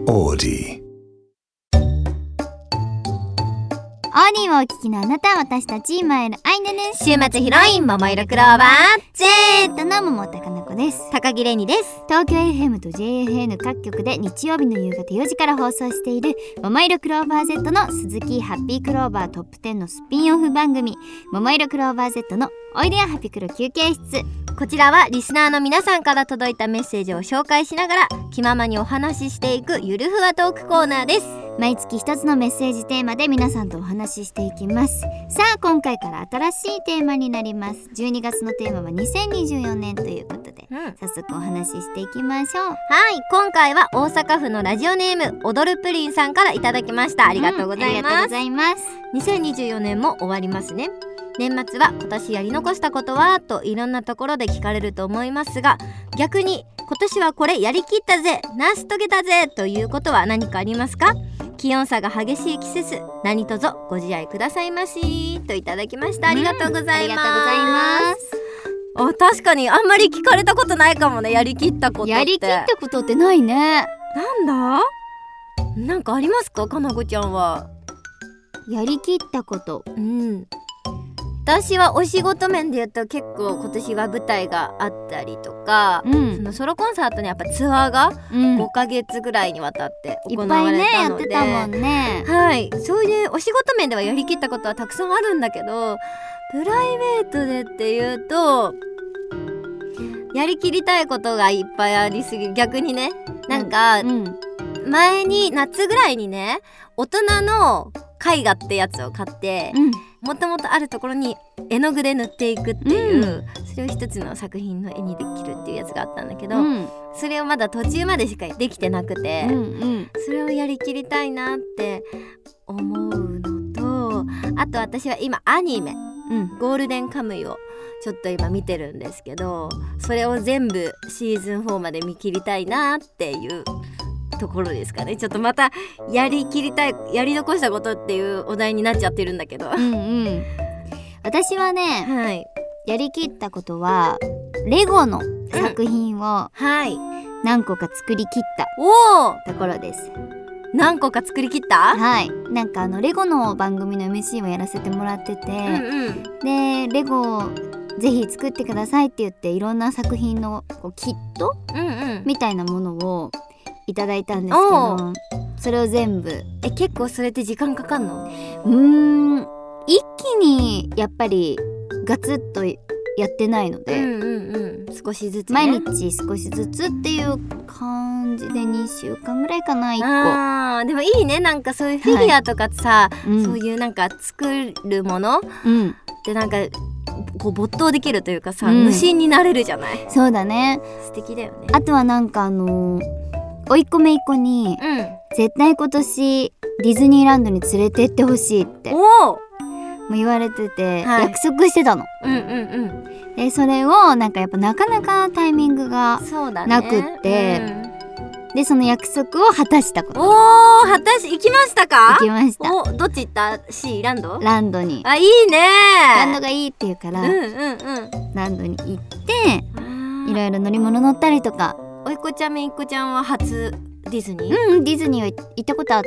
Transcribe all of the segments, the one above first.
Audi。 オーディをお聞きのあなた、私たちマイルアイネです。 週末ヒロイン桃色クローバー Z の桃高菜子です。 高木玲奈です。 東京 FM と JFN 各局で日曜日の夕方4時から放送している桃色クローバー Z の鈴木ハッピークローバートップ10のスピンオフ番組、桃色クローバー Z のおいでやハピクロ休憩室。 こちらはリスナーの皆さんから届いたメッセージを紹介しながら気ままにお話ししていくゆるふわトークコーナーです。 毎月一つのメッセージテーマで皆さんとお話ししていきます。さあ今回から新しいテーマになります。12月のテーマは2024年ということで、早速お話ししていきましょう。 はい、今回は大阪府のラジオネーム踊るプリンさんからいただきました。ありがとうございます。 ありがとうございます。 2024年も終わりますね。年末は今年やり残したことはといろんなところで聞かれると思いますが、逆に今年はこれやりきったぜ、成し遂げたぜということは何かありますか？気温差が激しい季節、何卒ご自愛くださいましといただきました。ありがとうございます。 ありがとうございます。 確かにあんまり聞かれたことないかもね。やりきったことって、 やりきったことってないね。 なんかありますか、かなこちゃんは。 やりきったこと、 私はお仕事面で言うと結構今年は舞台があったりとか、そのソロコンサートにやっぱツアーが5ヶ月ぐらいにわたって行われたので、 いっぱいねやってたもんね。 はい、そういうお仕事面ではやりきったことはたくさんあるんだけど、プライベートでっていうとやりきりたいことがいっぱいありすぎる。逆にね、なんか、前に夏ぐらいにね、大人の絵画ってやつを買って、もともとあるところに絵の具で塗っていくっていう、それを一つの作品の絵にできるっていうやつがあったんだけど、それをまだ途中までしかできてなくて、それをやりきりたいなって思うのと、あと私は今アニメ、ゴールデンカムイをちょっと今見てるんですけど、それを全部シーズン4まで見切りたいなっていうところですかね。ちょっとまたやりきりたい、やり残したことっていうお題になっちゃってるんだけど、 私はね、やりきったことはレゴの作品を何個か作りきったところです。 何個か作りきった？ はい、なんかレゴの番組の MC もやらせてもらってて、でレゴをぜひ作ってくださいって言っていろんな作品のキット、みたいなものをいただいたんですけど、それを全部結構それって時間かかんの？ 一気にやっぱりガツッとやってないので、 少しずつ、 毎日少しずつっていう感じで2週間ぐらいかな、1個。 でもいいね、なんかそういうフィギュアとかさ、そういうなんか作るもの、でなんかこう没頭できるというかさ、無心になれるじゃない。 そうだね、 素敵だよね。 あとはなんかおいっ子めいっ子に、絶対今年ディズニーランドに連れてってほしいっても言われてて、約束してたの。でそれをなんかやっぱなかなかタイミングがなくって、でその約束を果たしたこと。 行きましたか？ 行きました。 どっち行った？ C ランド？ ランドに。 いいね。 ランドがいいって言うから、ランドに行っていろいろ乗り物乗ったりとか。 おいっ子ちゃんめいっ子ちゃんは初ディズニー？ディズニーは行ったことあって、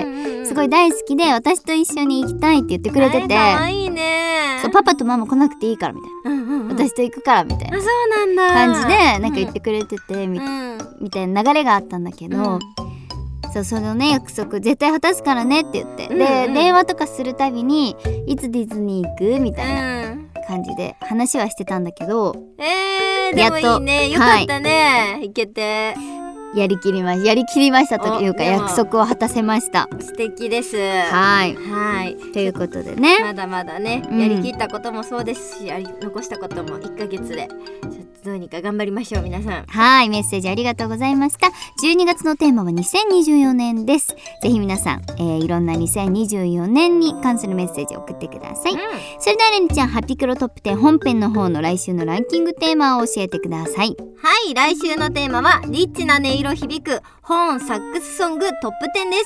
すごい大好きで私と一緒に行きたいって言ってくれてて、 かわいいね。 そう、パパとママ来なくていいからみたいな、私と行くからみたいなそうなんだ感じでなんか言ってくれてて、みたいな流れがあったんだけど、そのね約束絶対果たすからねって言って、で電話とかするたびにいつディズニー行くみたいな感じで話はしてたんだけど、 でもいいね、よかったね、行けて。 やりきりましたというか、約束を果たせました。 素敵です。 ということでね、 まだまだね、やりきったこともそうですし、やり残したことも1ヶ月でちょっとどうにか頑張りましょう皆さん。 メッセージありがとうございました。12月のテーマは2024年です。ぜひ皆さん、いろんな2024年に関するメッセージを送ってください。それではレンちゃん、ハピクロトップ10本編の方の来週のランキングテーマを教えてください。 来週のテーマはリッチな音色響くホーンサックスソングトップ10です。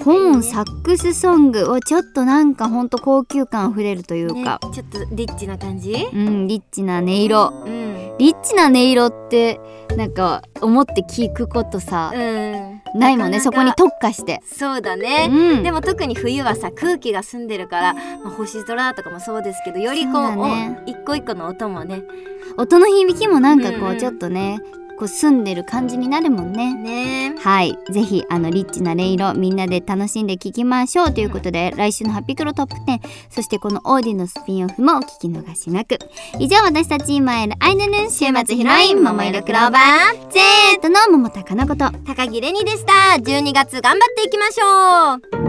ホーンサックスソングをちょっとなんかほんと高級感あふれるというか、 ちょっとリッチな感じ？ リッチな音色、リッチな音色ってなんか思って聞くことさ、ないもんね。そこに特化して。 そうだね、でも特に冬はさ空気が澄んでるから、星空とかもそうですけど、よりこう一個一個の音もね、 音の響きもなんかこうちょっとね、こう澄んでる感じになるもんね。はい、ぜひリッチな音色みんなで楽しんで聴きましょうということで、来週のハッピークロトップ10、そしてこのオーディのスピンオフもお聞き逃しなく。以上、私たち今いるアイドル週末ヒロイン桃色クローバー Z の桃高のこと高木れにでした。12月頑張っていきましょう。